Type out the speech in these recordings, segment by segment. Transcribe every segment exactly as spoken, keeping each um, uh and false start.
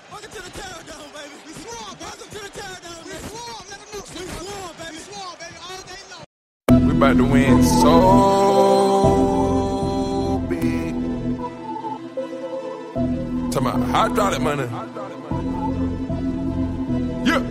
Welcome to the Terror Dome, baby. We swarm, welcome to the Terror Dome. We swarm, let them know. We swarm, baby. We swarm, baby, all day long. We about to win so big. Talking about hydraulic money. Yeah.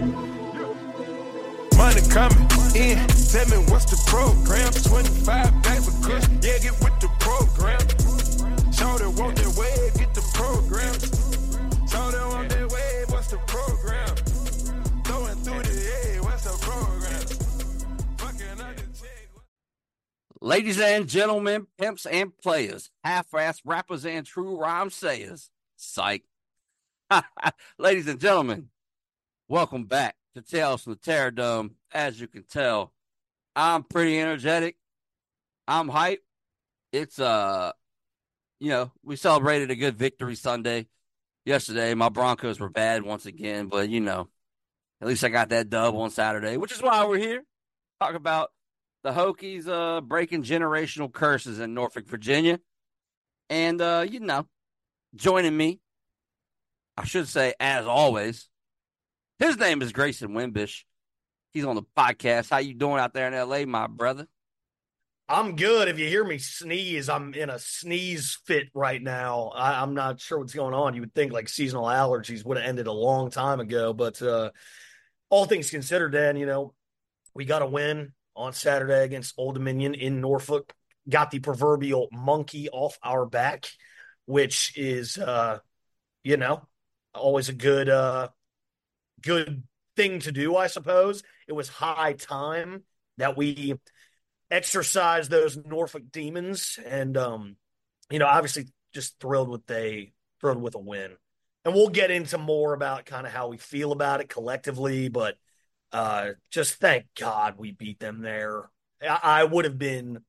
Money coming in. Tell me what's the program? twenty-five bags of kush. Yeah, get with the program. Show them want their way, get the program. Show them want their way, what's the program? Throwing through the air, what's the program? Fucking under check. Ladies and gentlemen, pimps and players, half-ass rappers and true rhyme sayers. Psych. Ladies and gentlemen, welcome back to Tales from the Terror Dome. As you can tell, I'm pretty energetic. I'm hyped. It's, uh, you know, we celebrated a good victory Sunday yesterday. My Broncos were bad once again, but, you know, at least I got that dub on Saturday, which is why we're here. Talk about the Hokies uh, breaking generational curses in Norfolk, Virginia. And, uh, you know, joining me, I should say, as always, his name is Grayson Wimbish. He's on the podcast. How you doing out there in L A, my brother? I'm good. If you hear me sneeze, I'm in a sneeze fit right now. I, I'm not sure what's going on. You would think like seasonal allergies would have ended a long time ago. But uh, all things considered, Dan, you know, we got a win on Saturday against Old Dominion in Norfolk. Got the proverbial monkey off our back, which is, uh, you know, always a good, uh, good thing to do, I suppose. It was high time that we exercise those Norfolk demons, and um, you know, obviously, just thrilled with a thrilled with a win. And we'll get into more about kind of how we feel about it collectively, but uh, just thank God we beat them there. I, I would have been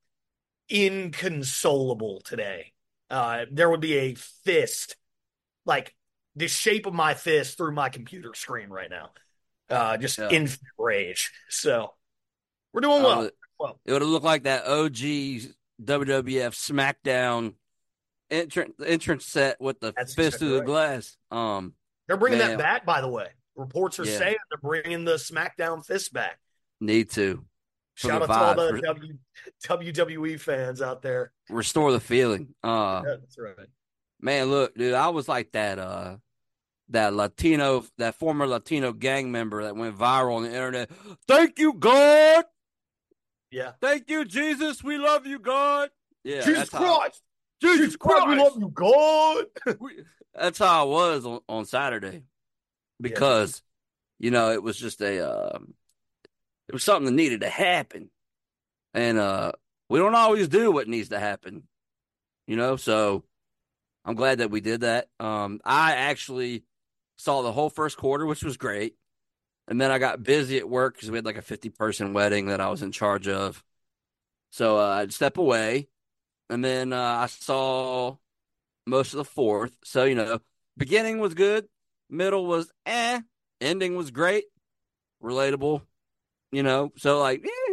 inconsolable today. Uh, there would be a fist, like the shape of my fist, through my computer screen right now. Uh, just Yeah. infinite rage. So we're doing well. Uh, well. It would have looked like that O G W W F SmackDown entrance entrance set with the That's fist exactly through the right. glass. Um, They're bringing Man. that back, by the way. Reports are Yeah. saying they're bringing the SmackDown fist back. need to for Shout the out to all vibes. the Re- w, W W E fans out there. restore the feeling. Uh, Yeah, that's right. man, look, dude, I was like that. Uh, that Latino, that former Latino gang member that went viral on the internet. Thank you, God. Yeah. Thank you, Jesus. We love you, God. Yeah, Jesus that's how- Christ! Jesus Christ. we love you, God! We- that's how I was on, on Saturday, because you know it was just a uh, it was something that needed to happen, and uh, we don't always do what needs to happen, you know. So I'm glad that we did that. Um, I actually saw the whole first quarter, which was great, and then I got busy at work because we had like a fifty person wedding that I was in charge of. So uh, I'd step away, and then uh, I saw most of the fourth. So, you know, beginning was good. Middle was eh. Ending was great. Relatable. You know, so like, eh.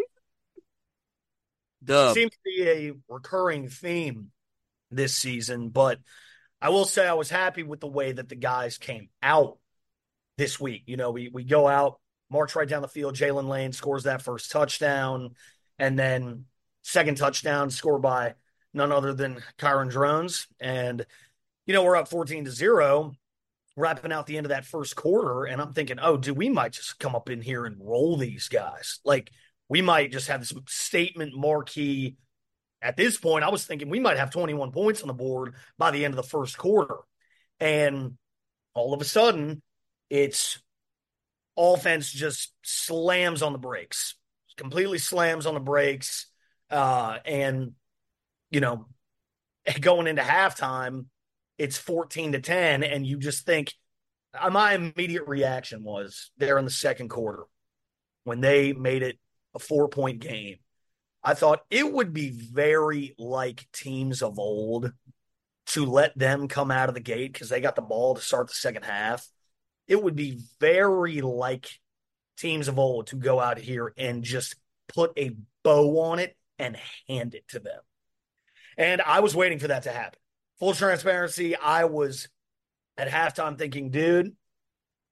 Dub. Seems to be a recurring theme this season, but I will say I was happy with the way that the guys came out this week. You know, we we go out, march right down the field. Jalen Lane scores that first touchdown, and then second touchdown scored by none other than Kyron Drones. And, you know, we're up fourteen to zero, wrapping out the end of that first quarter. And I'm thinking, oh, dude, we might just come up in here and roll these guys. Like, we might just have some statement marquee. At this point, I was thinking we might have twenty-one points on the board by the end of the first quarter. And all of a sudden, it's offense just slams on the brakes, completely slams on the brakes. Uh, and, you know, going into halftime, it's fourteen to ten. And you just think, uh, my immediate reaction was there in the second quarter when they made it a four point game. I thought it would be very like teams of old to let them come out of the gate because they got the ball to start the second half. It would be very like teams of old to go out here and just put a bow on it and hand it to them. And I was waiting for that to happen. Full transparency, I was at halftime thinking, dude,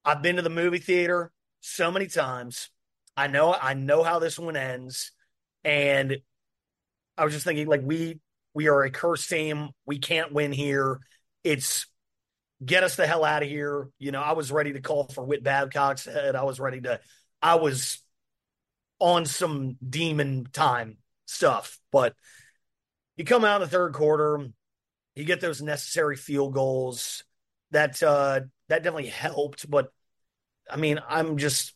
I've been to the movie theater so many times. I know I know how this one ends. And I was just thinking, like, we we are a cursed team. We can't win here. It's get us the hell out of here. You know, I was ready to call for Whit Babcock's head. I was ready to I was on some demon time stuff. But you come out in the third quarter, you get those necessary field goals. That uh, that definitely helped. But I mean, I'm just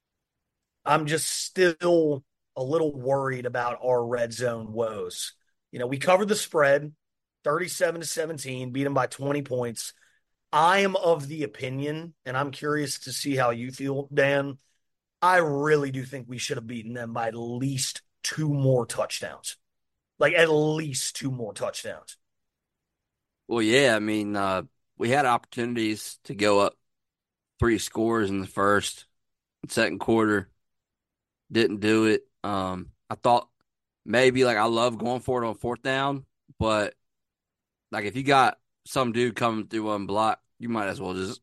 I'm just still a little worried about our red zone woes. You know, we covered the spread, thirty-seven to seventeen, beat them by twenty points. I am of the opinion, and I'm curious to see how you feel, Dan. I really do think we should have beaten them by at least two more touchdowns. Like, at least two more touchdowns. Well, yeah, I mean, uh, we had opportunities to go up three scores in the first and second quarter. Didn't do it. Um, I thought maybe, like, I love going for it on fourth down, but, like, if you got some dude coming through one block, you might as well just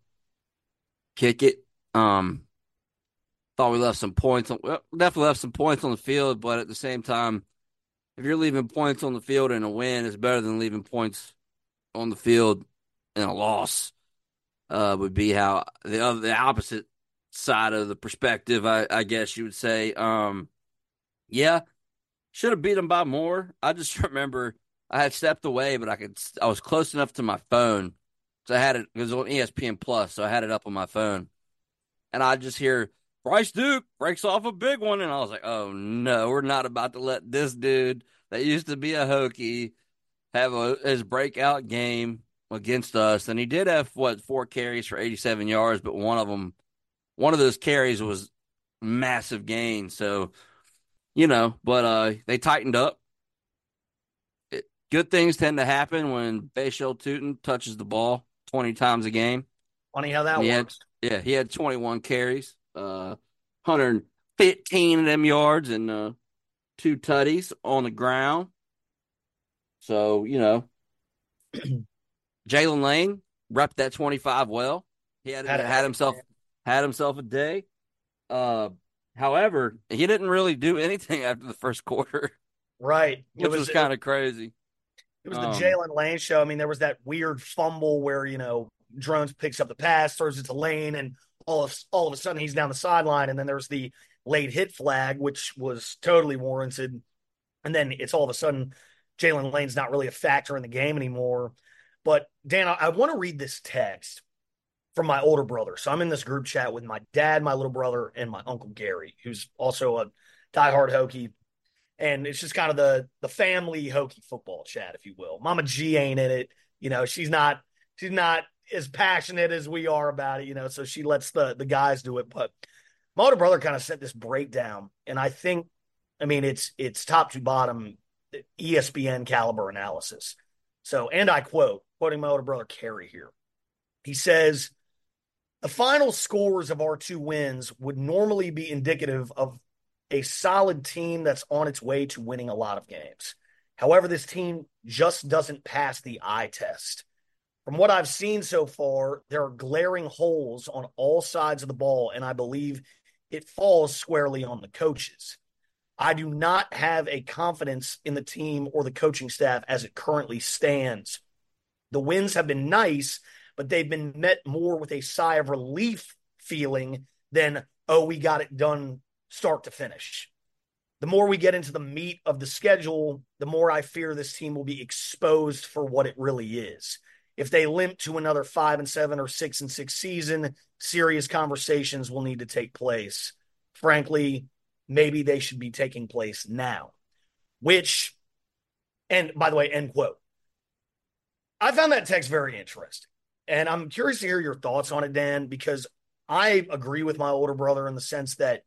kick it. Um, thought we left some points on, well, definitely left some points on the field, but at the same time, if you're leaving points on the field in a win, it's better than leaving points on the field in a loss. Uh, would be how the other, the opposite side of the perspective, I, I guess you would say. Um, yeah, should have beat them by more. I just remember I had stepped away, but I could I was close enough to my phone, so I had it. It was on E S P N Plus, so I had it up on my phone, and I just hear Bryce Duke breaks off a big one, and I was like, "Oh no, we're not about to let this dude that used to be a Hokie have a, his breakout game against us." And he did have what four carries for eighty-seven yards, but one of them, one of those carries was massive gain. So, you know, but uh, they tightened up. It, good things tend to happen when Bashal Tutin touches the ball twenty times a game. Funny how that he works. Had, yeah, he had twenty-one carries, uh, one hundred fifteen of them yards, and uh, two tutties on the ground. So, you know, Jalen Lane repped that twenty-five well. He had had, had himself had himself a day. Uh, however, he didn't really do anything after the first quarter, right? Which it was, was kind of crazy. It was the um, Jalen Lane show. I mean, there was that weird fumble where you know Drones picks up the pass, throws it to Lane, and all of all of a sudden he's down the sideline. And then there's the late hit flag, which was totally warranted. And then it's all of a sudden Jalen Lane's not really a factor in the game anymore. But, Dan, I, I want to read this text from my older brother. So I'm in this group chat with my dad, my little brother, and my Uncle Gary, who's also a diehard Hokie. And it's just kind of the the family Hokie football chat, if you will. Mama G ain't in it. You know, she's not she's not as passionate as we are about it, you know, so she lets the, the guys do it. But my older brother kind of sent this breakdown. And I think, I mean, it's it's top to bottom E S P N caliber analysis. So, and I quote, quoting my older brother Kerry here. He says, the final scores of our two wins would normally be indicative of a solid team that's on its way to winning a lot of games. However, this team just doesn't pass the eye test. From what I've seen so far, there are glaring holes on all sides of the ball, and I believe it falls squarely on the coaches. I do not have a confidence in the team or the coaching staff as it currently stands. The wins have been nice, but they've been met more with a sigh of relief feeling than, oh, we got it done start to finish. The more we get into the meat of the schedule, the more I fear this team will be exposed for what it really is. If they limp to another five and seven or six and six season, serious conversations will need to take place. Frankly, maybe they should be taking place now. Which, and by the way, end quote. I found that text very interesting. And I'm curious to hear your thoughts on it, Dan, because I agree with my older brother in the sense that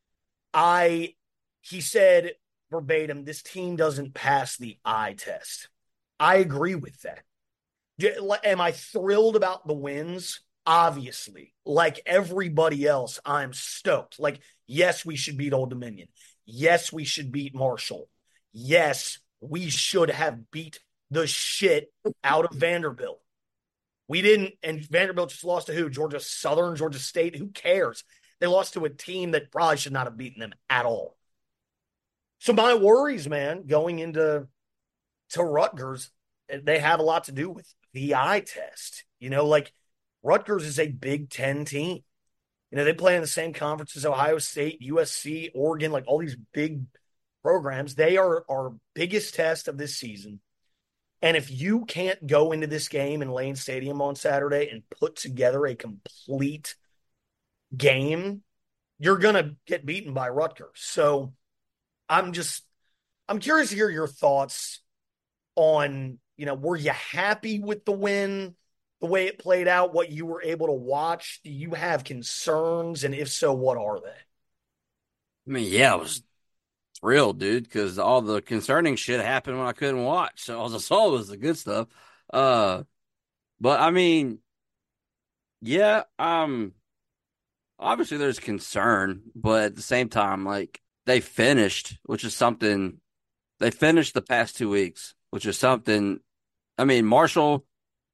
I, he said verbatim, this team doesn't pass the eye test. I agree with that. Am I thrilled about the wins? Obviously. Like everybody else, I'm stoked. Like, yes, we should beat Old Dominion. Yes, we should beat Marshall. Yes, we should have beat the shit out of Vanderbilt. We didn't, and Vanderbilt just lost to who? Georgia Southern, Georgia State. Who cares? They lost to a team that probably should not have beaten them at all. So my worries, man, going into to Rutgers, they have a lot to do with the eye test. You know, like Rutgers is a Big Ten team. You know, they play in the same conference as Ohio State, U S C, Oregon, like all these big programs. They are our biggest test of this season. And if you can't go into this game in Lane Stadium on Saturday and put together a complete game, you're going to get beaten by Rutgers. So I'm just, I'm curious to hear your thoughts on, you know, were you happy with the win, the way it played out, what you were able to watch? Do you have concerns? And if so, what are they? I mean, yeah, I was thrilled, dude, because all the concerning shit happened when I couldn't watch. So all I saw was the good stuff. Uh, but I mean, yeah, um, obviously there's concern, but at the same time, like they finished, which is something they finished the past two weeks, which is something. I mean, Marshall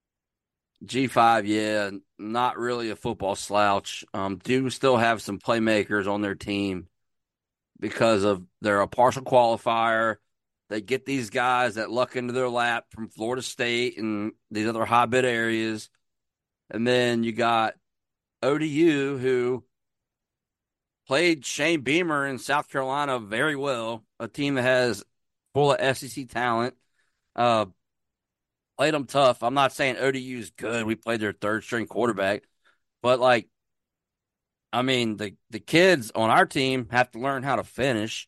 G five, yeah, not really a football slouch. Um, do still have some playmakers on their team because of they're a partial qualifier. They get these guys that luck into their lap from Florida State and these other high bid areas. And then you got O D U, who played Shane Beamer in South Carolina very well, a team that has full of S E C talent. Uh, played them tough. I'm not saying O D U is good. We played their third string quarterback. But, like, I mean, the, the kids on our team have to learn how to finish.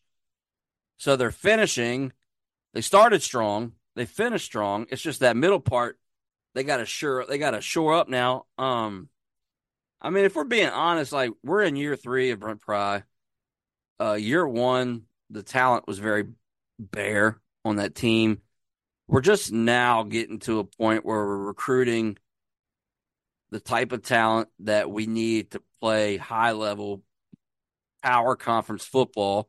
So they're finishing. They started strong. They finished strong. It's just that middle part, they got to sure they got to shore up now. Um, I mean, if we're being honest, like we're in year three of Brent Pry. Uh, year one, the talent was very bare on that team. We're just now getting to a point where we're recruiting the type of talent that we need to play high-level power conference football.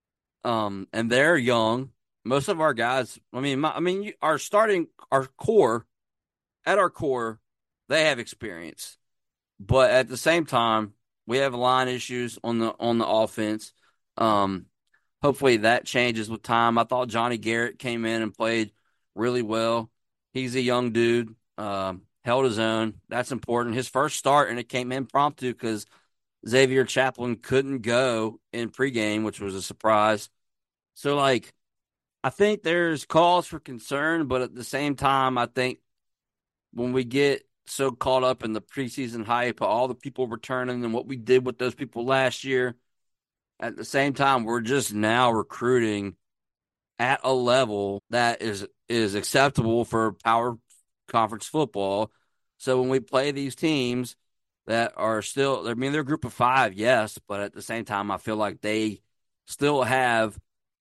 Um, and they're young. Most of our guys, I mean, my, I mean, our starting, our core, at our core, they have experience. But at the same time, we have line issues on the on the offense. Um, hopefully that changes with time. I thought Johnny Garrett came in and played really well. He's a young dude, um, held his own. That's important. His first start, and it came impromptu because Xavier Chaplin couldn't go in pregame, which was a surprise. So, like, I think there's cause for concern, but at the same time, I think when we get so caught up in the preseason hype, all the people returning and what we did with those people last year, at the same time, we're just now recruiting at a level that is is acceptable for power conference football. So when we play these teams that are still, I mean, they're a group of five, yes, but at the same time, I feel like they still have,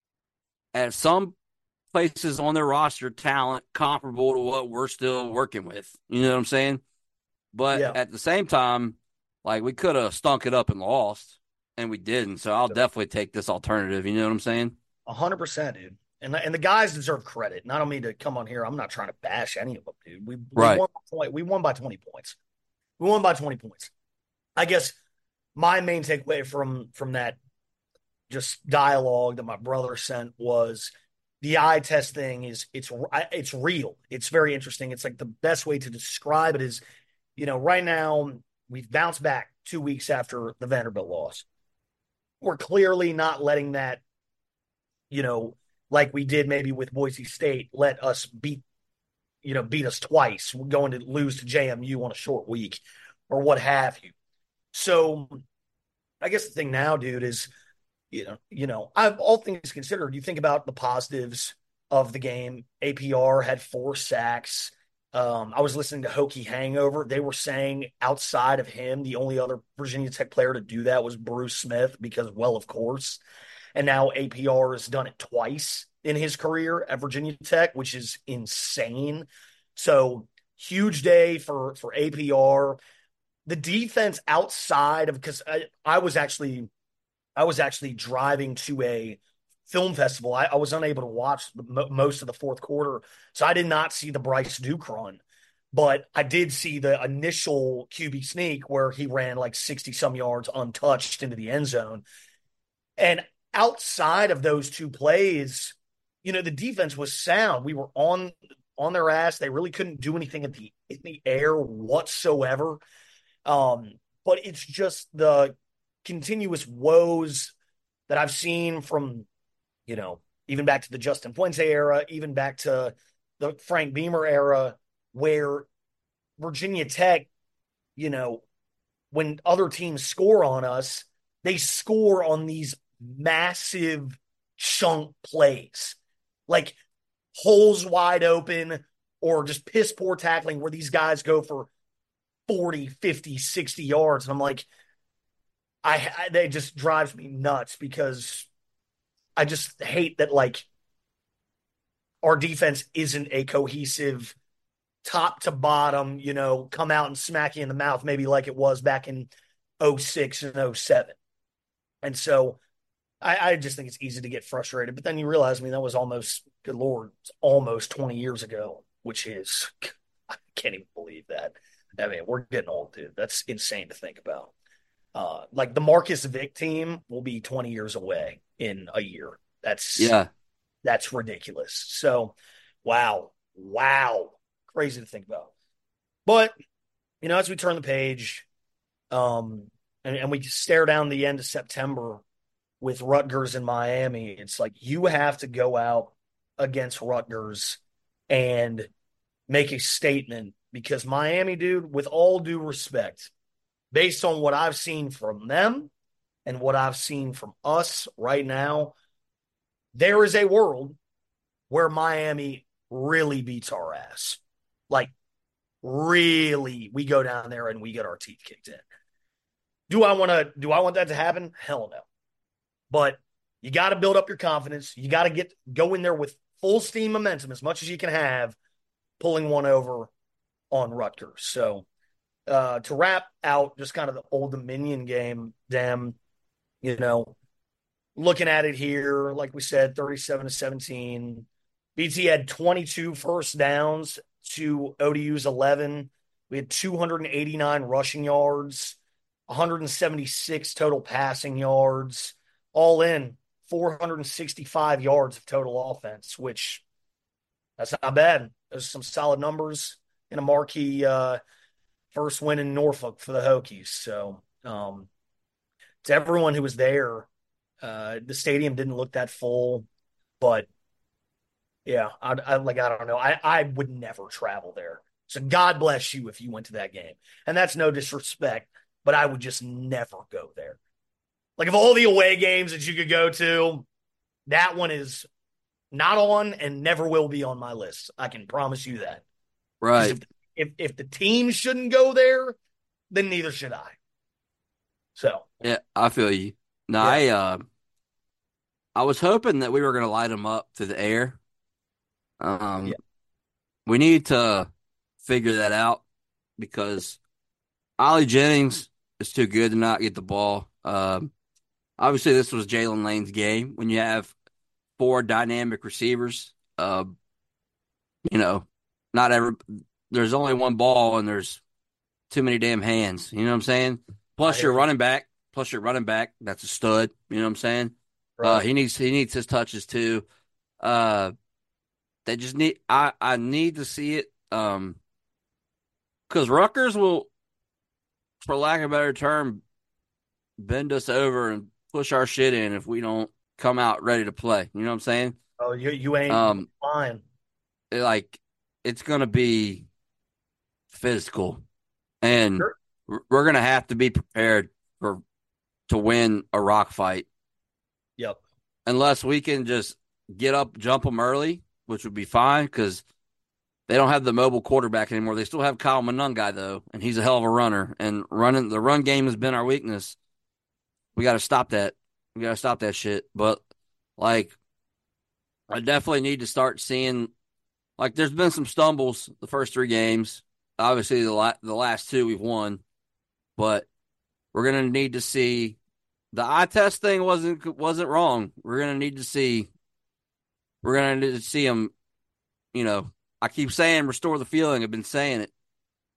at some places on their roster, talent comparable to what we're still working with. You know what I'm saying? But Yeah. at the same time, like, we could have stunk it up and lost, and we didn't. So I'll definitely take this alternative. You know what I'm saying? A hundred percent, dude. And and the guys deserve credit. And I don't mean to come on here. I'm not trying to bash any of them, dude. We, we Right. won by twenty, we won by twenty points. We won by twenty points. I guess my main takeaway from from that just dialogue that my brother sent was the eye test thing is it's it's real. It's very interesting. It's like the best way to describe it is, you know, right now we've bounced back two weeks after the Vanderbilt loss. We're clearly not letting that, you know, like we did maybe with Boise State, let us beat, you know, beat us twice. We're going to lose to J M U on a short week or what have you. So I guess the thing now, dude, is, you know, you know, I've all things considered, you think about the positives of the game. A P R had four sacks. Um, I was listening to Hokie Hangover. They were saying outside of him, the only other Virginia Tech player to do that was Bruce Smith because, well, of course. And now A P R has done it twice in his career at Virginia Tech, which is insane. So huge day for, for A P R. The defense outside of, because I, I was actually I was actually driving to a film festival. I, I was unable to watch the, most of the fourth quarter, so I did not see the Bryce Duke run. But I did see the initial Q B sneak where he ran like sixty some yards untouched into the end zone. And outside of those two plays, you know, the defense was sound. We were on on their ass. They really couldn't do anything in the in the air whatsoever. Um, but it's just the continuous woes that I've seen from, you know, even back to the Justin Fuente era, even back to the Frank Beamer era, where Virginia Tech, you know, when other teams score on us, they score on these massive chunk plays, like holes wide open or just piss poor tackling where these guys go for forty, fifty, sixty yards. And I'm like, I, I they just drives me nuts because I just hate that, like, our defense isn't a cohesive top to bottom, you know, come out and smack you in the mouth, maybe like it was back in oh six and oh seven. And so I, I just think it's easy to get frustrated. But then you realize, I mean, that was almost, good Lord, it's almost twenty years ago, which is, I can't even believe that. I mean, we're getting old, dude. That's insane to think about. Uh, like the Marcus Vick team will be twenty years away in a year. That's Yeah. That's ridiculous. So, wow, wow, crazy to think about. But you know, as we turn the page, um, and, and we stare down the end of September with Rutgers and Miami, it's like you have to go out against Rutgers and make a statement because Miami, dude, with all due respect, based on what I've seen from them and what I've seen from us right now, there is a world where Miami really beats our ass. Like, really, we go down there and we get our teeth kicked in. Do I want to, do I want that to happen? Hell no. But you got to build up your confidence. You got to get, go in there with full steam momentum as much as you can have, pulling one over on Rutgers. So, uh, to wrap out just kind of the Old Dominion game, damn, you know, looking at it here, like we said, thirty-seven to seventeen. B T had twenty-two first downs to O D U's eleven. We had two hundred eighty-nine rushing yards, one hundred seventy-six total passing yards, all in four hundred sixty-five yards of total offense, which that's not bad. Those are some solid numbers in a marquee uh, first win in Norfolk for the Hokies. So um, to everyone who was there, uh, the stadium didn't look that full, but yeah, I, I like I don't know. I, I would never travel there. So God bless you if you went to that game. And that's no disrespect, but I would just never go there. Like, of all the away games that you could go to, that one is not on and never will be on my list. I can promise you that. Right. If, if if the team shouldn't go there, then neither should I. So Yeah, I feel you. No, Yeah. I uh, I was hoping that we were going to light them up through the air. Um, Yeah. We need to figure that out because Ollie Jennings is too good to not get the ball. Um, obviously, this was Jalen Lane's game. When you have four dynamic receivers, uh, you know, not every there's only one ball and there's too many damn hands. You know what I'm saying? Plus, I your hear you. running back, plus your running back, that's a stud. You know what I'm saying? Uh, Right. he needs he needs his touches too. Uh, they just need I, I need to see it. Um, because Rutgers will, for lack of a better term, bend us over and push our shit in if we don't come out ready to play. You know what I'm saying? Oh, you you ain't Um, lying. it- like it's gonna be physical, and Sure. we're we're gonna have to be prepared for to win a rock fight. Yep. Unless we can just get up, jump them early, which would be fine because they don't have the mobile quarterback anymore. They still have Kyle Monungai, though, and he's a hell of a runner. And running the run game has been our weakness. We got to stop that. We got to stop that shit. But, like, I definitely need to start seeing, like, there's been some stumbles the first three games. Obviously, the, la- the last two we've won. But we're going to need to see the eye test thing wasn't wasn't wrong. We're going to need to see we're going to need to see them, you know, I keep saying restore the feeling. I've been saying it.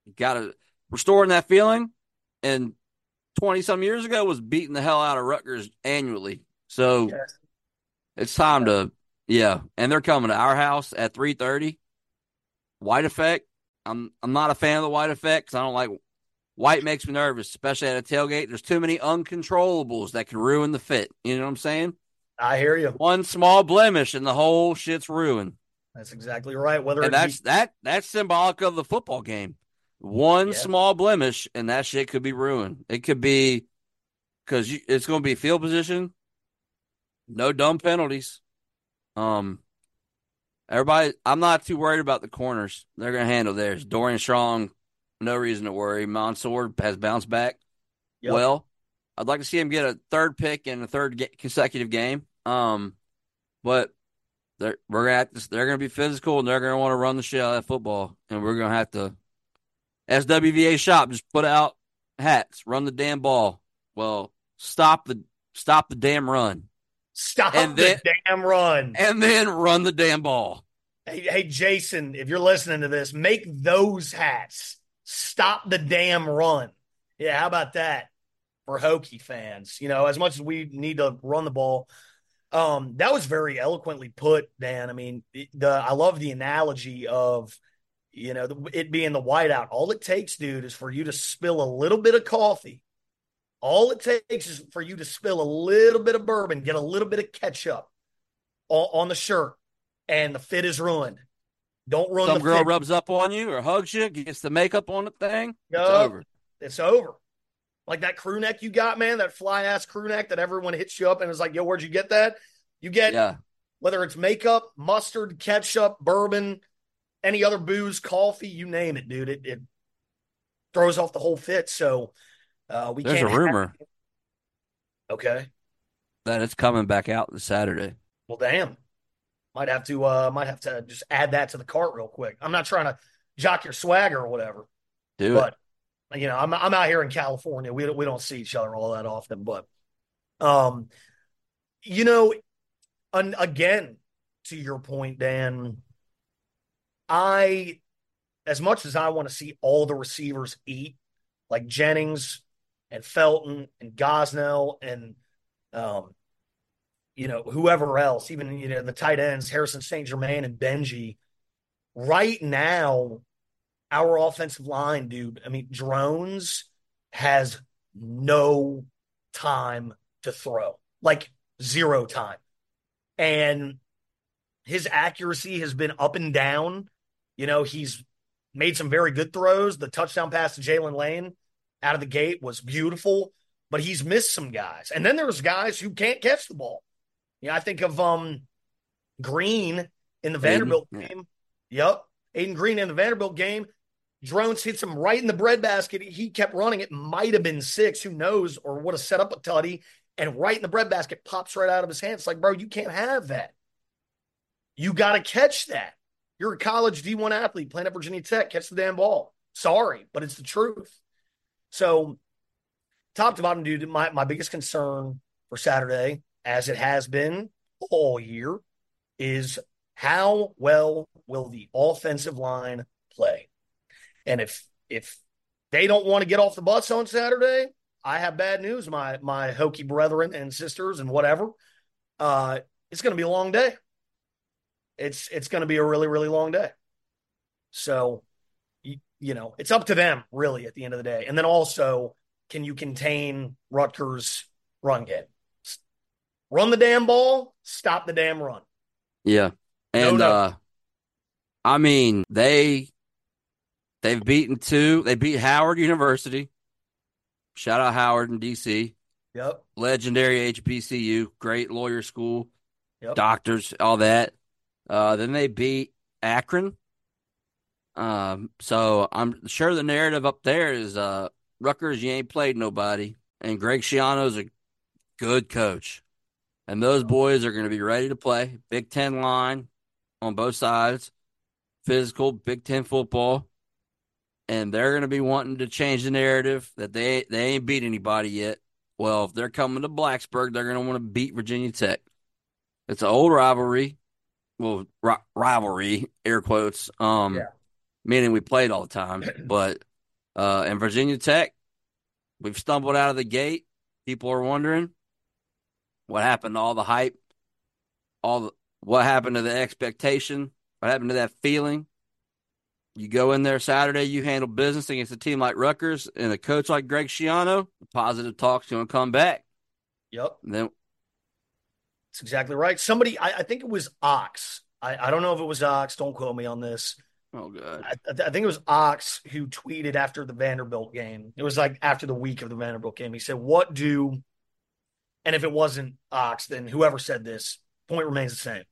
You got to restoring that feeling. And twenty some years ago was beating the hell out of Rutgers annually. So Yes. it's time to, yeah. And they're coming to our house at three thirty. White effect. I'm I'm not a fan of the white effect because I don't like white makes me nervous, especially at a tailgate. There's too many uncontrollables that can ruin the fit. You know what I'm saying? I hear you. One small blemish and the whole shit's ruined. That's exactly right. Whether And it that's be, that that's symbolic of the football game. One yeah. small blemish and that shit could be ruined. It could be because it's going to be field position, no dumb penalties. Um, everybody, I'm not too worried about the corners. They're going to handle theirs. Dorian Strong, no reason to worry. Mansour has bounced back Yep. well. I'd like to see him get a third pick in a third ga- consecutive game. Um, but they're we're gonna have to, they're gonna be physical and they're gonna want to run the shit out of that football, and we're gonna have to. S W V A shop just put out hats, run the damn ball. Well, stop the stop the damn run, Stop and the then, damn run. and then run the damn ball. Hey, hey, Jason, if you're listening to this, make those hats. Stop the damn run. Yeah, how about that for Hokie fans? You know, as much as we need to run the ball, um, that was very eloquently put, Dan. I mean, the I love the analogy of, you know, it being the whiteout. All it takes, dude, is for you to spill a little bit of coffee. All it takes is for you to spill a little bit of bourbon, get a little bit of ketchup on, on the shirt, and the fit is ruined. Don't ruin Some the girl fit. rubs up on you or hugs you, gets the makeup on the thing. Yup. It's over. It's over. Like that crew neck you got, man, that fly ass crew neck that everyone hits you up and is like, yo, where'd you get that? You get, Yeah. whether it's makeup, mustard, ketchup, bourbon, any other booze, coffee, you name it, dude. It, it throws off the whole fit. So uh, we There's can't. a rumor have... Okay. that it's coming back out this Saturday. Well, damn. Might have to. Uh, might have to just add that to the cart real quick. I'm not trying to jock your swagger or whatever, Do but it. you know, I'm I'm out here in California. We don't we don't see each other all that often, but um, you know, and again, to your point, Dan, I, as much as I want to see all the receivers eat, like Jennings and Felton and Gosnell and, um, you know, whoever else, even, you know, the tight ends, Harrison Saint Germain and Benji, right now, our offensive line, dude, I mean, Drones has no time to throw, like zero time. And his accuracy has been up and down. You know, he's made some very good throws. The touchdown pass to Jalen Lane out of the gate was beautiful, but he's missed some guys. And then there's guys who can't catch the ball. You know, I think of um, Green in the Vanderbilt Aiden, yeah. game. Yep. Aiden Green in the Vanderbilt game. Drones hits him right in the breadbasket. He kept running. It might have been six. Who knows? Or would have set up a tutty. And right in the breadbasket pops right out of his hands. It's like, bro, you can't have that. You got to catch that. You're a college D one athlete playing at Virginia Tech. Catch the damn ball. Sorry, but it's the truth. So, top to bottom, dude, my, my biggest concern for Saturday, as it has been all year, is how well will the offensive line play? And if if they don't want to get off the bus on Saturday, I have bad news, my my Hokie brethren and sisters and whatever. Uh, it's going to be a long day. It's it's going to be a really, really long day. So, you, you know, it's up to them, really, at the end of the day. And then also, can you contain Rutgers' run game? Run the damn ball, stop the damn run. Yeah. And, no, no. uh, I mean, they, they've beaten two. They beat Howard University. Shout out Howard in D C. Yep. Legendary H B C U. Great lawyer school. Yep. Doctors, all that. Uh, then they beat Akron. Um, so I'm sure the narrative up there is uh, Rutgers, you ain't played nobody. And Greg Schiano's a good coach. And those boys are going to be ready to play. Big Ten line on both sides. Physical, Big Ten football. And they're going to be wanting to change the narrative that they they ain't beat anybody yet. Well, if they're coming to Blacksburg, they're going to want to beat Virginia Tech. It's an old rivalry. Well, ri- rivalry, air quotes, um, Yeah. meaning we played all the time. But Uh, and Virginia Tech, we've stumbled out of the gate. People are wondering what happened to all the hype, all the, what happened to the expectation, what happened to that feeling. You go in there Saturday, you handle business against a team like Rutgers and a coach like Greg Schiano, the positive talk's going to come back. Yep. And then That's exactly right. Somebody, I, I think it was Ox. I, I don't know if it was Ox. Don't quote me on this. Oh, God. I, I think it was Ox who tweeted after the Vanderbilt game. It was like after the week of the Vanderbilt game. He said, what do, and if it wasn't Ox, then whoever said this, point remains the same.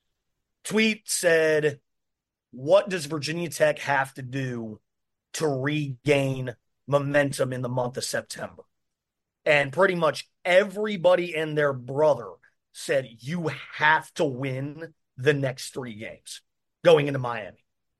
Tweet said, what does Virginia Tech have to do to regain momentum in the month of September? And pretty much everybody and their brother said, you have to win the next three games going into Miami.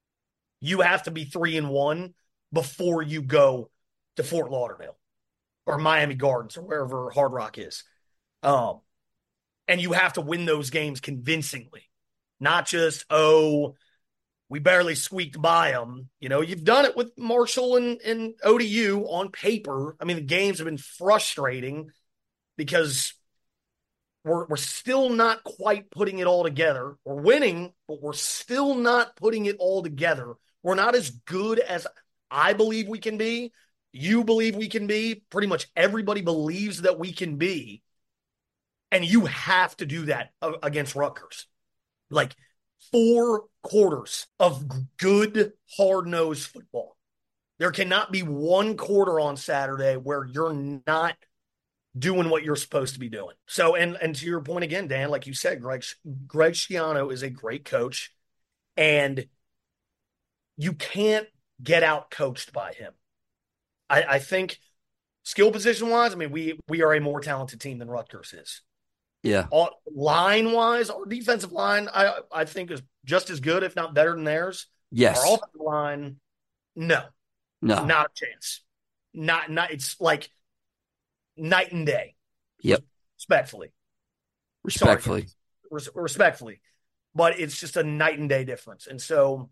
You have to be three and one before you go to Fort Lauderdale or Miami Gardens or wherever Hard Rock is. Um, and you have to win those games convincingly, not just, oh, we barely squeaked by them. You know, you've done it with Marshall and, and O D U on paper. I mean, the games have been frustrating because we're we're still not quite putting it all together. We're winning, but we're still not putting it all together. We're not as good as I believe we can be. You believe we can be. Pretty much everybody believes that we can be. And you have to do that against Rutgers. Like, four quarters of good, hard-nosed football. There cannot be one quarter on Saturday where you're not doing what you're supposed to be doing. So, and and to your point again, Dan, like you said, Greg, Greg Schiano is a great coach, and you can't get out-coached by him. I, I think skill position-wise, I mean, we we are a more talented team than Rutgers is. Yeah. Line-wise, our defensive line, I I think, is just as good, if not better than theirs. Yes. Our offensive line, no. No. Not a chance. Not, not, it's like night and day. Yep. Respectfully. Respectfully. Sorry, Res- respectfully. But it's just a night and day difference. And so,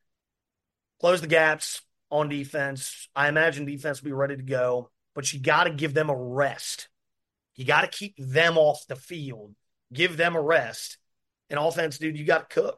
close the gaps on defense. I imagine defense will be ready to go, but you got to give them a rest. You got to keep them off the field. Give them a rest. And offense, dude, you got to cook.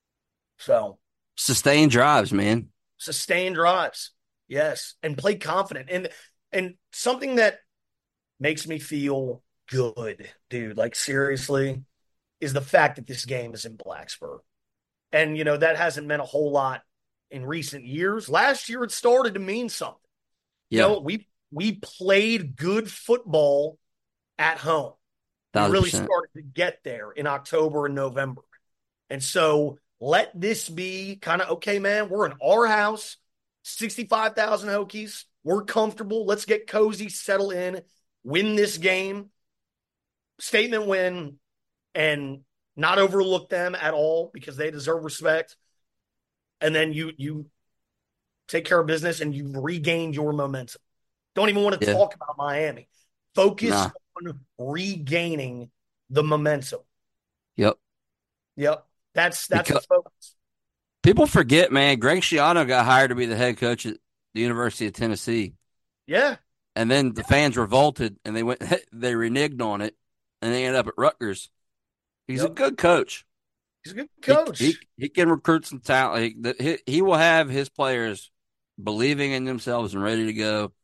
So. Sustain drives, man. Sustain drives. Yes. And play confident. And and something that makes me feel good, dude, like seriously, is the fact that this game is in Blacksburg. And, you know, that hasn't meant a whole lot in recent years. Last year it started to mean something. Yeah. You know, we we played good football at home. We one thousand really percent. started to get there in October and November. And so let this be kind of, okay, man, we're in our house, sixty-five thousand Hokies. We're comfortable. Let's get cozy, settle in, win this game, statement win, and not overlook them at all because they deserve respect. And then you you take care of business and you've regained your momentum. Don't even want to Yeah. talk about Miami. Focus Nah. on regaining the momentum. Yep. Yep. That's that's Because- the focus. People forget, man, Greg Schiano got hired to be the head coach at the University of Tennessee. Yeah. And then the fans revolted and they went they reneged on it and they ended up at Rutgers. He's a Yep. good coach. He's a good He- coach. He, he can recruit some talent. He, he, he will have his players believing in themselves and ready to go.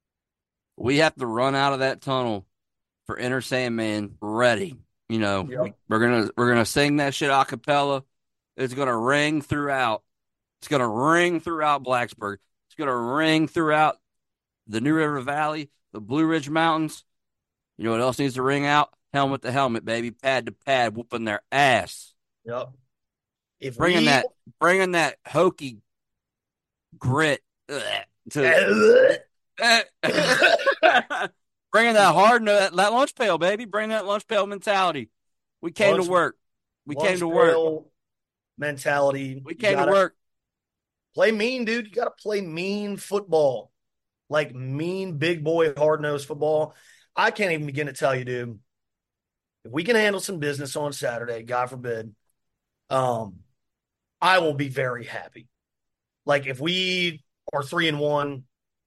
We have to run out of that tunnel for Enter Sandman ready. You know, Yep. we, we're gonna we're gonna sing that shit a cappella. It's gonna ring throughout. It's gonna ring throughout Blacksburg. It's gonna ring throughout the New River Valley, the Blue Ridge Mountains. You know what else needs to ring out? Helmet to helmet, baby, pad to pad, whooping their ass. Yep. If Bringing we, that, bringing that hokey grit ugh, to bringing that hard that, that lunch pail, baby. Bring that lunch pail mentality. We came Lunch- to work. We came lunch to work. pail mentality. We You came to gotta work. Play mean, dude. You got to play mean football, like mean big boy hard nosed football. I can't even begin to tell you, dude. If we can handle some business on Saturday, God forbid, um, I will be very happy. Like if we are three and one,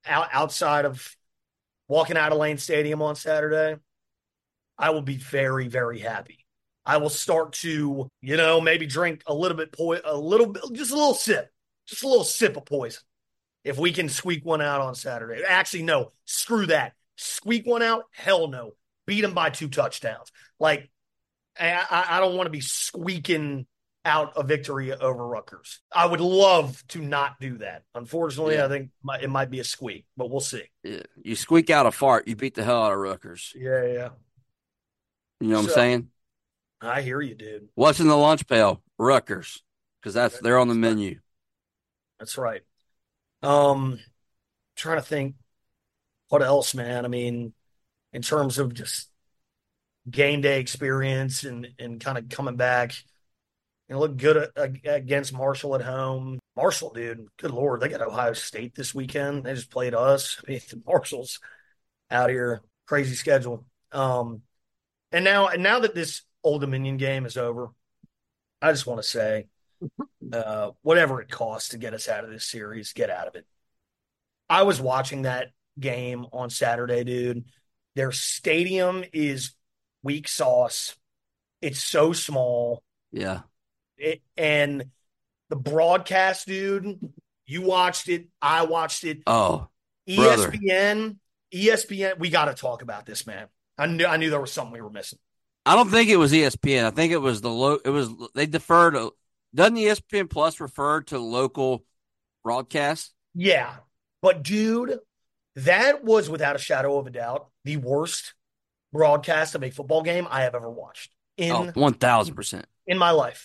out, outside of walking out of Lane Stadium on Saturday, I will be very, very happy. I will start to, you know, maybe drink a little bit, po- a little bit, just a little sip, just a little sip of poison. If we can squeak one out on Saturday. Actually, no, screw that. Squeak one out? Hell no. Beat them by two touchdowns. Like, I, I don't want to be squeaking out a victory over Rutgers. I would love to not do that. Unfortunately, Yeah. I think it might be a squeak, but we'll see. Yeah. You squeak out a fart, you beat the hell out of Rutgers. Yeah, yeah. You know what So- I'm saying? I hear you, dude. What's in the lunch pail? Rutgers, because that's they're on the menu. That's right. Um, trying to think what else, man. I mean, in terms of just game day experience and and kind of coming back and look good a- a- against Marshall at home. Marshall, dude, good Lord, they got Ohio State this weekend. They just played us. I mean, the Marshall's out here, crazy schedule. Um, and now and now that this Old Dominion game is over, I just want to say, uh, whatever it costs to get us out of this series, get out of it. I was watching that game on Saturday, dude. Their stadium is weak sauce. It's so small. Yeah. It, and the broadcast, dude, you watched it. I watched it. Oh, brother. E S P N, E S P N, we got to talk about this, man. I knew I knew there was something we were missing. I don't think it was E S P N. I think it was the low. It was they deferred. To, doesn't E S P N Plus refer to local broadcasts? Yeah. But, dude, that was without a shadow of a doubt the worst broadcast of a football game I have ever watched in Oh, one thousand percent. in my life.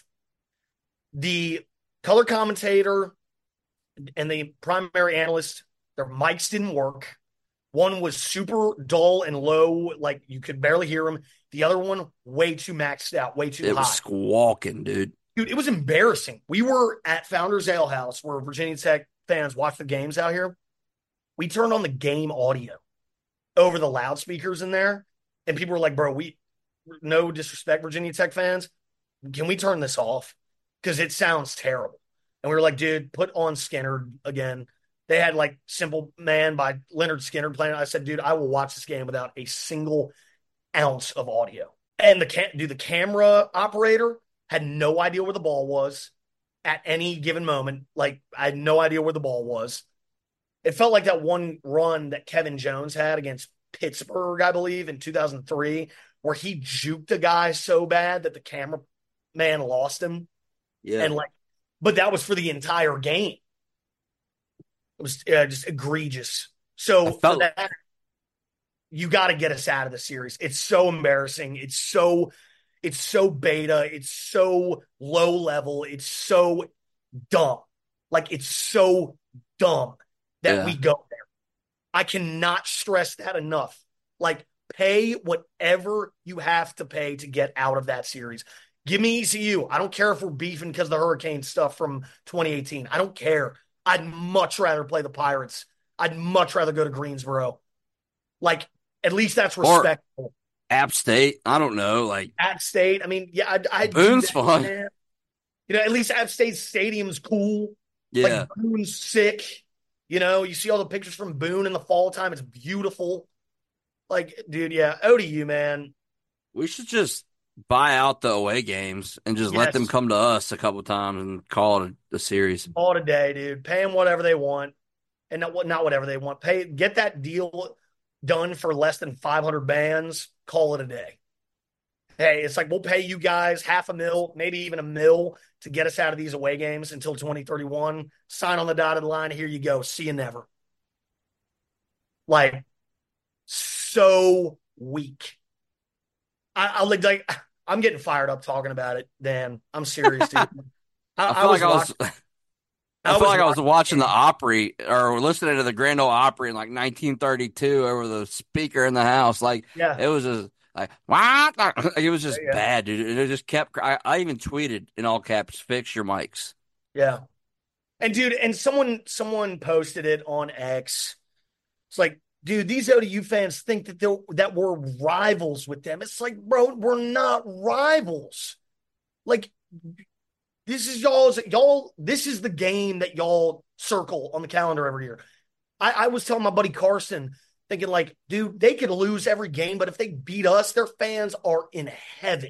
The color commentator and the primary analyst, their mics didn't work. One was super dull and low, like you could barely hear him. The other one, way too maxed out, way too It high. was squawking, dude. Dude, it was embarrassing. We were at Founders Ale House where Virginia Tech fans watch the games out here. We turned on the game audio over the loudspeakers in there, and people were like, bro, we no disrespect, Virginia Tech fans. Can we turn this off? Because it sounds terrible. And we were like, dude, put on Skinner again. They had like Simple Man by Leonard Skinner playing. I said, dude, I will watch this game without a single ounce of audio. And the cam- dude, the camera operator had no idea where the ball was at any given moment. Like, I had no idea where the ball was. It felt like that one run that Kevin Jones had against Pittsburgh, I believe, in two thousand three, where he juked a guy so bad that the cameraman lost him. Yeah. And like, but that was for the entire game. It was uh, just egregious. So I felt- for that, you got to get us out of the series. It's so embarrassing. It's so, it's so beta. It's so low level. It's so dumb. Like, it's so dumb that Yeah. we go there. I cannot stress that enough. Like, pay whatever you have to pay to get out of that series. Give me E C U. I don't care if we're beefing because of the hurricane stuff from twenty eighteen. I don't care. I'd much rather play the Pirates. I'd much rather go to Greensboro. Like, at least that's Or- respectful. App State. I don't know. Like, App State, I mean, yeah, I'd, I'd do Boone's that, fun. man. You know, at least App State Stadium's cool. yeah. Like, Boone's sick. You know, you see all the pictures from Boone in the fall time. It's beautiful. Like, dude, yeah, O to you, man. We should just buy out the away games and just let Yes. them come to us a couple times and call it a, a series. All today, dude. Pay them whatever they want, and not not whatever they want. Pay get that deal done for less than five hundred bands. Call it a day. Hey, it's like we'll pay you guys half a mil, maybe even a mil, to get us out of these away games until twenty thirty-one. Sign on the dotted line. Here you go. See you never. Like, so weak. I, I like like I'm getting fired up talking about it, Dan. I'm serious, dude. I, I feel like I was. watching- I, I feel was like I was watching- watching the Opry or listening to the Grand Ole Opry in like nineteen thirty-two over the speaker in the house. Like, Yeah. it was just like, what? the-" It was just Yeah, yeah. bad, dude. It just kept. I, I even tweeted in all caps, "Fix your mics." Yeah. And dude, and someone someone posted it on X. It's like, dude, these O D U fans think that they're that we're rivals with them. It's like, bro, we're not rivals. Like, this is y'all's y'all, this is the game that y'all circle on the calendar every year. I, I was telling my buddy Carson, thinking like, dude, they could lose every game, but if they beat us, their fans are in heaven.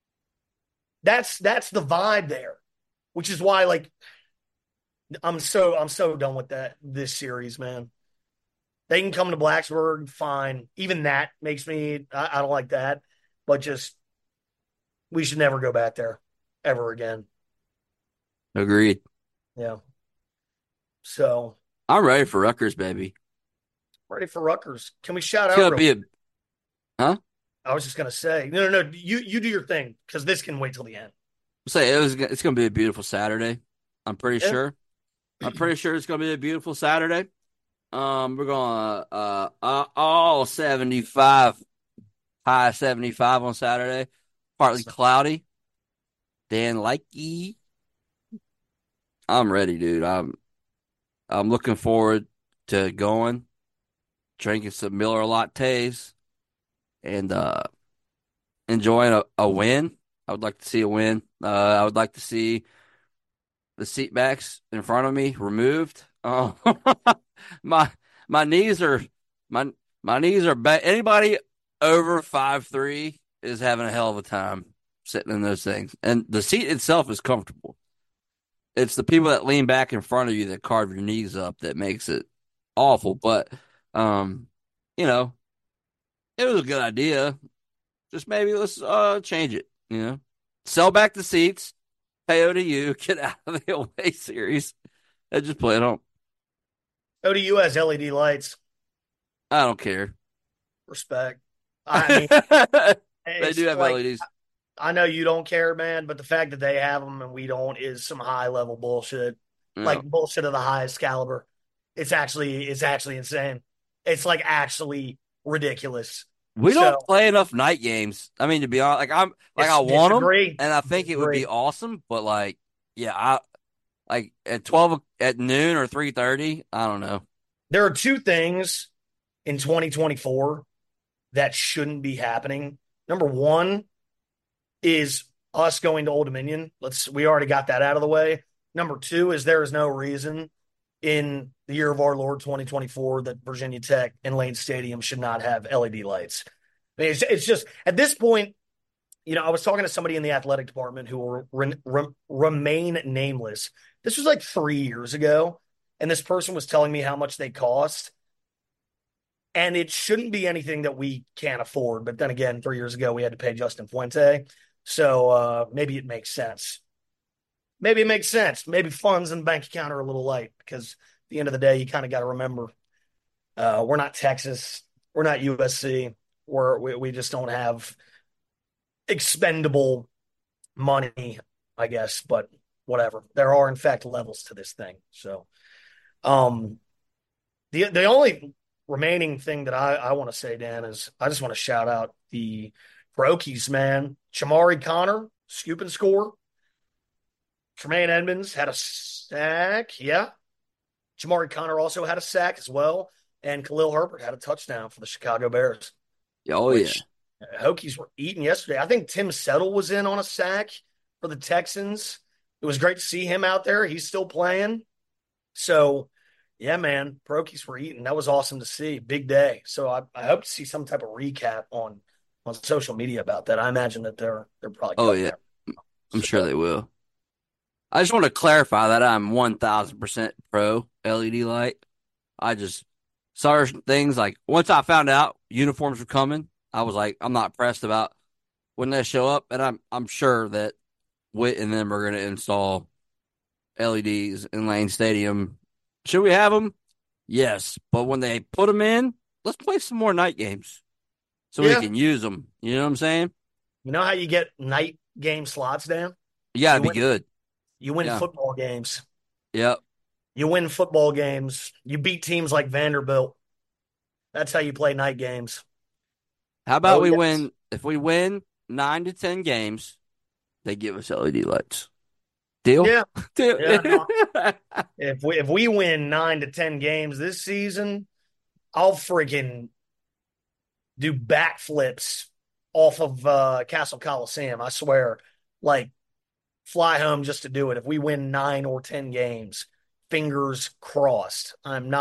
That's that's the vibe there, which is why like I'm so I'm so done with that this series, man. They can come to Blacksburg, fine. Even that makes me I, I don't like that, but just we should never go back there ever again. Agreed. Yeah. So I'm ready for Rutgers, baby. ready for Rutgers. Can we shout It's out? gonna real- be a huh? I was just gonna say, no, no, no. You you do your thing because this can wait till the end. Say it was. It's gonna be a beautiful Saturday. I'm pretty Yeah. sure. I'm pretty sure it's gonna be a beautiful Saturday. Um, we're going uh, uh all seventy-five, high seventy-five on Saturday. Partly cloudy. Dan Likey. I'm ready, dude. I'm I'm looking forward to going, drinking some Miller lattes, and uh enjoying a, a win. I would like to see a win. Uh, I would like to see the seat backs in front of me removed. Oh, my my knees are my my knees are bad. Anybody over five three is having a hell of a time sitting in those things, and the seat itself is comfortable. It's the people that lean back in front of you that carve your knees up that makes it awful. But um, you know, it was a good idea. Just maybe let's uh change it. You know, sell back the seats, pay O D U, get out of the away series, and just play it home. O D U has L E D lights. I don't care. Respect. I mean, They it's do have like, L E Ds. I know you don't care, man, but the fact that they have them and we don't is some high level bullshit. Yeah. Like bullshit of the highest caliber. It's actually it's actually insane. It's like actually ridiculous. We so- don't play enough night games. I mean, to be honest, like I'm like I want them, Disagree. and I think it would Disagree. be awesome. But like, yeah, I like at twelve at noon or three thirty. I don't know. There are two things in twenty twenty-four that shouldn't be happening. Number one is us going to Old Dominion. Let's we already got that out of the way. Number two is there is no reason in the year of our Lord twenty twenty-four that Virginia Tech and Lane Stadium should not have L E D lights. I mean, it's, it's just at this point, you know, I was talking to somebody in the athletic department who will re- re- remain nameless. This was like three years ago, and this person was telling me how much they cost. And it shouldn't be anything that we can't afford. But then again, three years ago, we had to pay Justin Fuente. So uh, maybe it makes sense. Maybe it makes sense. Maybe funds in the bank account are a little light because at the end of the day, you kind of got to remember uh, we're not Texas. We're not U S C. We're, we, we just don't have expendable money, I guess. But whatever. There are, in fact, levels to this thing. So um, the the only remaining thing that I, I want to say, Dan, is I just want to shout out the Brokies, man. Chamari Connor, scoop and score. Tremaine Edmonds had a sack. Yeah. Chamari Connor also had a sack as well. And Khalil Herbert had a touchdown for the Chicago Bears. Oh, which yeah. Hokies were eating yesterday. I think Tim Settle was in on a sack for the Texans. It was great to see him out there. He's still playing. So, yeah, man, Brokies were eating. That was awesome to see. Big day. So I, I hope to see some type of recap on on social media about that. I imagine that they're they're probably Oh, cutting yeah. that. I'm So- sure they will. I just want to clarify that I'm one thousand percent pro L E D light. I just saw things like once I found out uniforms were coming, I was like, I'm not pressed about when they show up. And I'm I'm sure that Witt and them are going to install L E Ds in Lane Stadium. Should we have them? Yes. But when they put them in, let's play some more night games so Yeah. we can use them. You know what I'm saying? You know how you get night game slots, Dan? You got to You be win- good. You win Yeah. football games. Yep. You win football games. You beat teams like Vanderbilt. That's how you play night games. How about Oh, we yes. win? If we win nine to ten games, they give us L E D lights. Deal? Yeah. Deal. Yeah, If we if we win nine to ten games this season, I'll freaking do backflips off of uh, Castle Coliseum. I swear, like fly home just to do it. If we win nine or ten games, fingers crossed. I'm not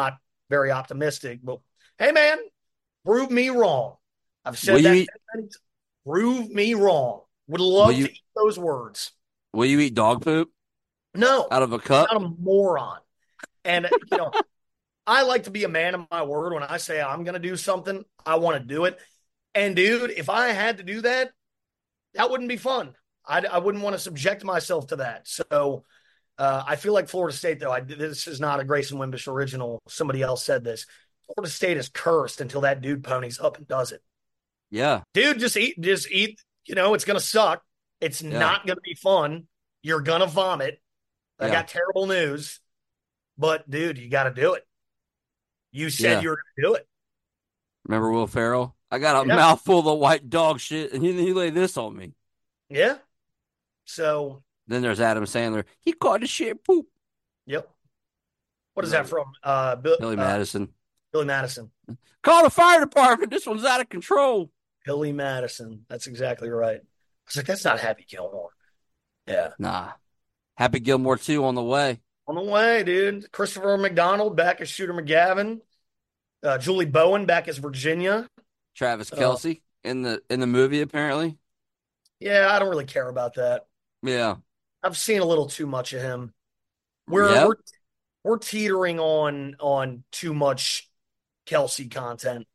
very optimistic. But hey, man, prove me wrong. I've said Will that. you eat, Prove me wrong. Would will love you to eat those words. will you eat dog poop No, out of a I'm cup? not a moron. And, you know, I like to be a man of my word. When I say I'm going to do something, I want to do it. And, dude, if I had to do that, that wouldn't be fun. I, I wouldn't want to subject myself to that. So uh, I feel like Florida State, though, I, this is not a Grayson Wimbish original. Somebody else said this. Florida State is cursed until that dude ponies up and does it. Yeah. Dude, just eat, just eat. You know, it's going to suck. It's Yeah. not going to be fun. You're going to vomit. I Yeah. got terrible news. But, dude, you got to do it. You said Yeah. you were going to do it. Remember Will Ferrell? I got a Yeah. mouthful of white dog shit, and he, he laid this on me. Yeah. So, Then there's Adam Sandler. He caught the shit poop. yep. What is No. that from? Uh, Bill, Billy uh, Madison. Billy Madison. Call the fire department. This one's out of control. Billy Madison. That's exactly right. I was like, that's not Happy Gilmore. Yeah. Nah. Happy Gilmore two on the way. On the way, dude. Christopher McDonald back as Shooter McGavin. Uh, Julie Bowen back as Virginia. Travis Oh. Kelce in the in the movie, apparently. Yeah, I don't really care about that. Yeah. I've seen a little too much of him. We're Yep. we're we're teetering on on too much Kelsey content.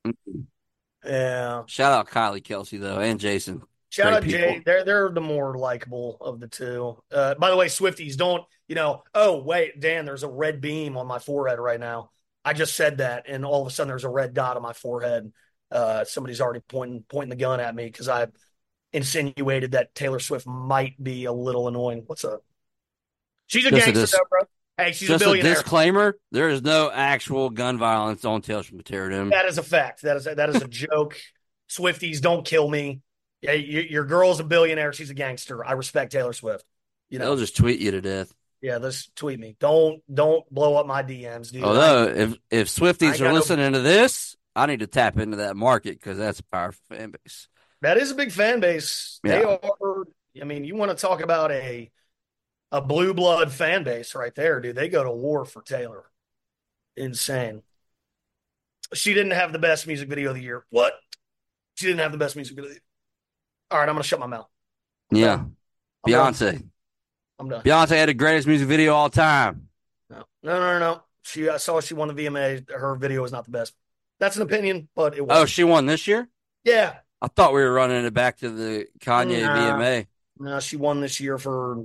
Yeah. Shout out Kylie Kelsey, though, and Jason. Shout Great out Jay. people. They're they're the more likable of the two. Uh, by the way, Swifties, don't you know? Oh wait, Dan, there's a red beam on my forehead right now. I just said that, and all of a sudden there's a red dot on my forehead. Uh, somebody's already pointing pointing the gun at me because I insinuated that Taylor Swift might be a little annoying. What's up? She's a Just a gangster, dis- though, bro. Hey, she's Just a a billionaire. disclaimer: there is no actual gun violence on Tales from the Terror. That is a fact. That is a, that is a joke. Swifties, don't kill me. Yeah, you, your girl's a billionaire. She's a gangster. I respect Taylor Swift. You know, They'll just tweet you to death. yeah. Let's tweet me. Don't don't blow up my D Ms, dude. Although, if if I Swifties ain't are got no- listening to this, I need to tap into that market because that's a powerful fan base. That is a big fan base. They Yeah. are. I mean, you want to talk about a a blue blood fan base right there, dude. They go to war for Taylor. Insane. She didn't have the best music video of the year. What? She didn't have the best music video of the year. All right, I'm gonna shut my mouth. Yeah, I'm done. Beyonce. I'm done. Beyonce had the greatest music video of all time. No, no, no, no. She, I saw she won the V M A. Her video was not the best. That's an opinion, but it was. Oh, she won this year? Yeah. I thought we were running it back to the Kanye Nah. V M A. No, she won this year for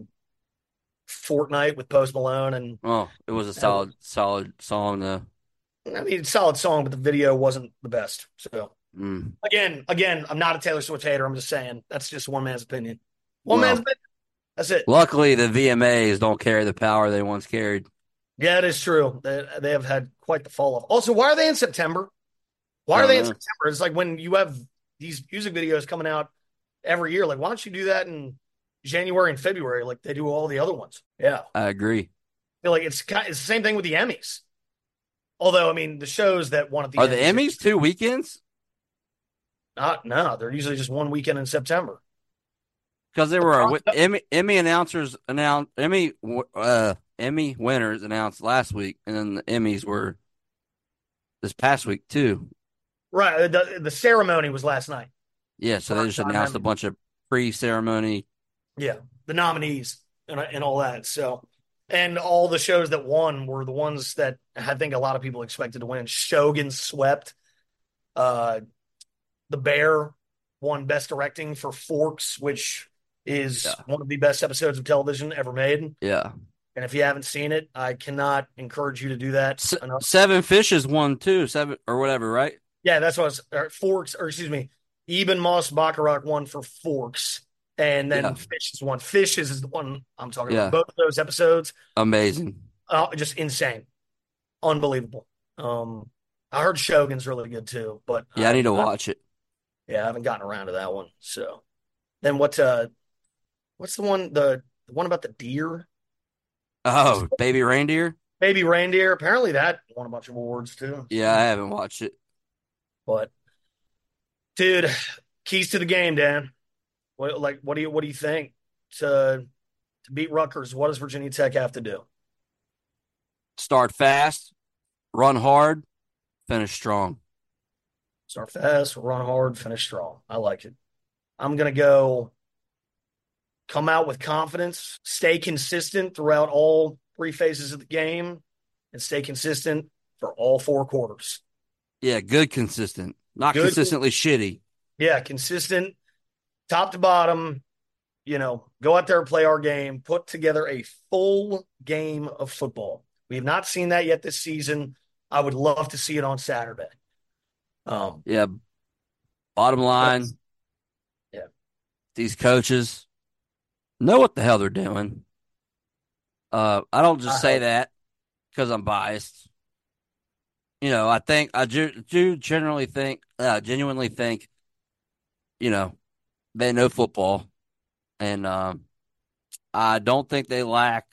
Fortnite with Post Malone, and Oh, it was a solid, solid song though. I mean, solid song, but the video wasn't the best. So Mm. again, again, I'm not a Taylor Swift hater. I'm just saying that's just one man's opinion. One Well- man's opinion. That's it. Luckily, the V M As don't carry the power they once carried. Yeah, it is true. They, they have had quite the fall off. Also, why are they in September? Why I are don't they in know. September? It's like when you have these music videos coming out every year. Like, why don't you do that in January and February like they do all the other ones? Yeah. I I agree. feel like it's, kind it's the same thing with the Emmys. Although, I mean, the shows that won at the Are the Emmys two weekends? Not, no, they're usually just one weekend in September. Because there were Across the- Emmy Emmy announcers announced Emmy uh Emmy winners announced last week, and then the Emmys were this past week too. Right. The, the ceremony was last night. Yeah, so they just Primetime announced a Emmy. bunch of pre-ceremony. Yeah. The nominees and, and all that. So, and all the shows that won were the ones that I think a lot of people expected to win. Shogun swept. Uh, The Bear won Best Directing for Forks, which is Yeah. one of the best episodes of television ever made. Yeah, And if you haven't seen it, I cannot encourage you to do that. S- enough. Seven Fishes won too, seven or whatever, right? Yeah, that's what I was. Or Forks, or excuse me, Eben Moss Bacharach won for Forks, and then Yeah. Fishes won. Fishes is the one I'm talking Yeah. about. Both of those episodes, Amazing. uh, just insane, unbelievable. Um, I heard Shogun's really good too, but Yeah, I need to I- watch it. Yeah, I haven't gotten around to that one. So, then what? Uh, what's the one? The, the one about the deer, Oh, Baby Reindeer. baby reindeer. Apparently, that won a bunch of awards too. Yeah, I haven't watched it. But, dude, keys to the game, Dan. What like what do you what do you think to to beat Rutgers? What does Virginia Tech have to do? Start fast, Run hard, finish strong. Start fast, run hard, finish strong. I like it. I'm going to go come out with confidence, stay consistent throughout all three phases of the game, and stay consistent for all four quarters. Yeah, good consistent. Not Good. consistently shitty. Yeah, consistent, top to bottom. You know, go out there and play our game, put together a full game of football. We have not seen that yet this season. I would love to see it on Saturday. Um, Yeah. Bottom line, yeah, these coaches know what the hell they're doing. Uh, I don't just I say hope. that because I'm biased. You know, I think I do, do generally think, uh, genuinely think, you know, they know football, and um, I don't think they lack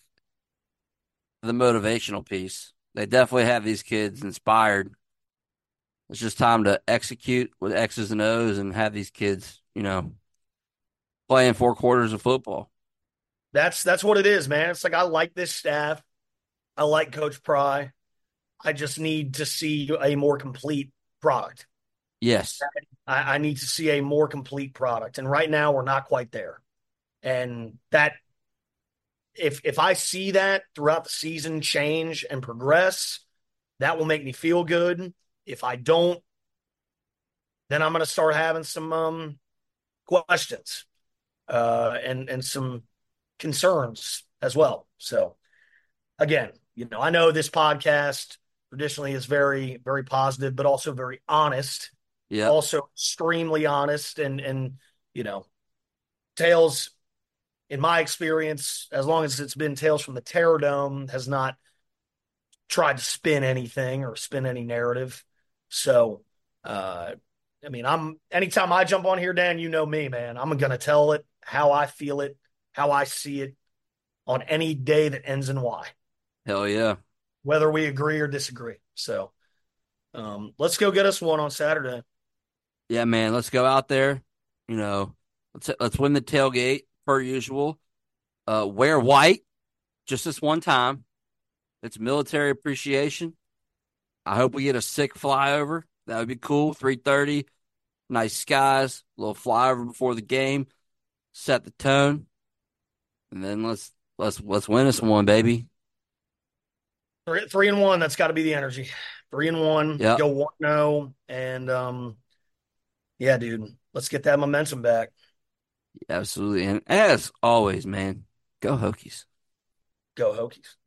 the motivational piece. They definitely have these kids inspired. It's just time to execute with X's and O's and have these kids, you know, playing four quarters of football. That's that's what it is, man. It's like I like this staff. I like Coach Pry. I just need to see a more complete product. Yes. I, I need to see a more complete product. And right now we're not quite there. And that if if I see that throughout the season change and progress, that will make me feel good. If I don't, then I'm going to start having some um, questions uh, and and some concerns as well. So again, you know, I know this podcast traditionally is very, very positive, but also very honest. Yeah. Also extremely honest and and you know, Tales, in my experience, as long as it's been Tales from the Terror Dome, has not tried to spin anything or spin any narrative. So, uh, I mean, I'm anytime I jump on here, Dan, you know me, man. I'm gonna tell it how I feel it, how I see it on any day that ends in Y. Hell yeah. Whether we agree or disagree. So, um, let's go get us one on Saturday. Yeah, man. Let's go out there. You know, let's let's win the tailgate per usual. Uh, wear white just this one time. It's military appreciation. I hope we get a sick flyover. That would be cool. three thirty, nice skies, a little flyover before the game, set the tone, and then let's let's let's win us one, baby. Three, three and one. That's got to be the energy. Three and one. Yep. Go one zero, and um, yeah, dude, let's get that momentum back. Absolutely, and as always, man, go Hokies. Go Hokies.